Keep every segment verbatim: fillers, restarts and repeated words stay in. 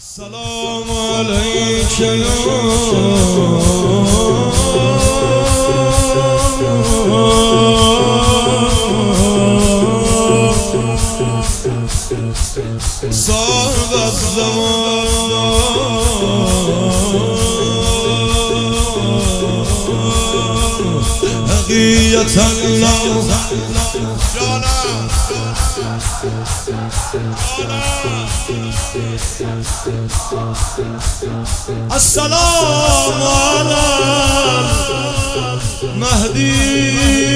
السلام عليك يا صاحب الزمان بقية الله السلام على المهدي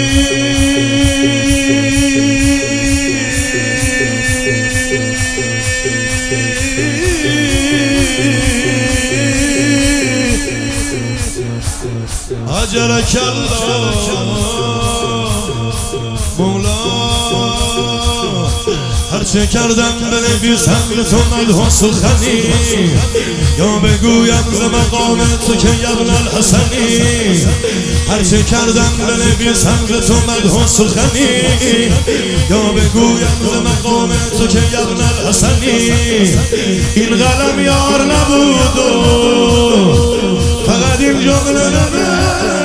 أجرك الله مولا هرچه کردم بنویسم به تو مدح سخنی یا بگویم ز مقام تو که ابن الحسنی هرچه کردم بنویسم به تو مدح سخنی یا بگویم ز مقام تو که ابن الحسنی این قلم یار نبود و فقط این جمله نبود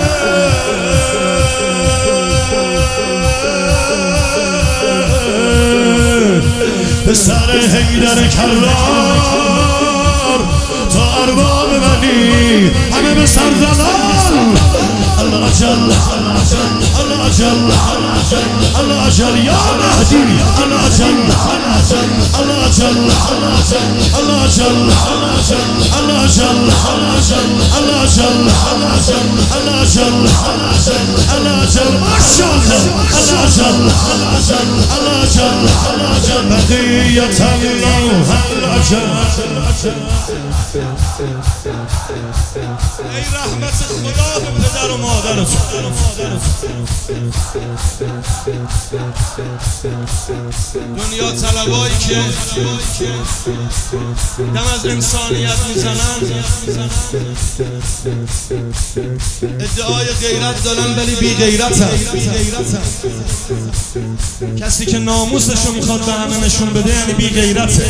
پسر حیدر کرار تا ارباب ولی همه به سر زدن الله جل الله جل الله جل یا مهدی الله جل الله جل الله جل الله جل الله جل الله جل الله جل ماشاءالله الله جل الله جل بقیة الله الله جل ای رحمت خدا به پدر و مادرت دنیا طلبایی که دم از انسانیت میزنن ادعای غیرت دارن ولی بی غیرتن کسی که ناموسشو میخواد به همه نشون بده یعنی بی غیرته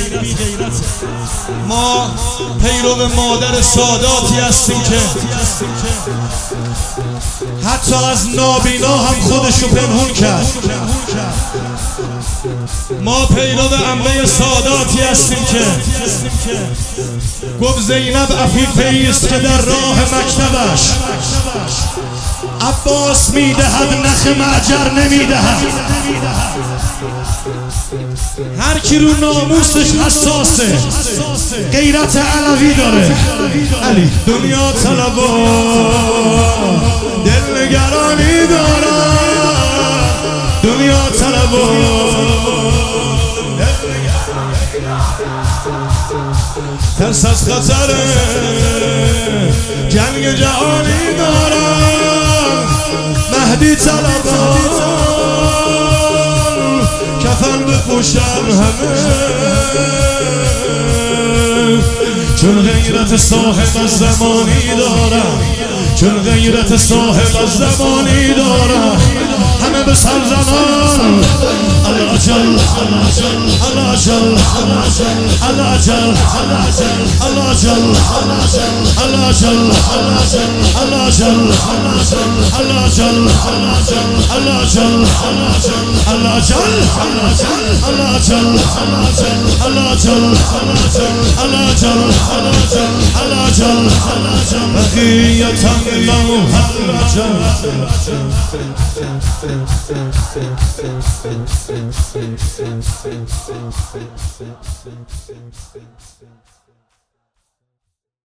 ما پیرو مادر ساداتی هستیم که حتی از نابینا هم خودشو پنهون کرد ما پیرو عمه ساداتی هستیم که گفت زینب عفیفه است که در راه مکتبش عباس میدهد نخ معجر نمیدهد هر کی رو ناموسش حساسه غیرت علوی داره علی دنیا طلبا دلنگرانی داره دنیا طلبا ترس از خطر جنگ جهانی داره مهدی طلبا کفن بپوشن همه چون غیرت صاحب از زمانی دارم چون غیرت صاحب از زمانی دارم همه به سر زنان الله جل الله جل الله جل الله جل الله جل الله جل الله جل الله جل الله جل الله جل الله جل الله جل الله جل الله جل بقیة الله الله جل